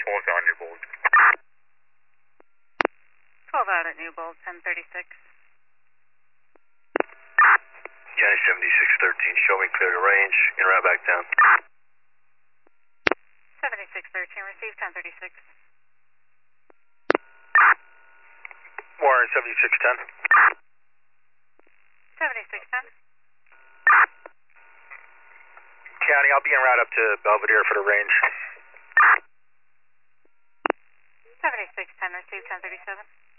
12 out Newbold. 12 out at Newbold, 1036. County 7613, show me clear to range, en route back down. 7613, receive 1036. Warren 7610. 7610. County, I'll be en route up to Belvedere for the range. 7610, receive 1037.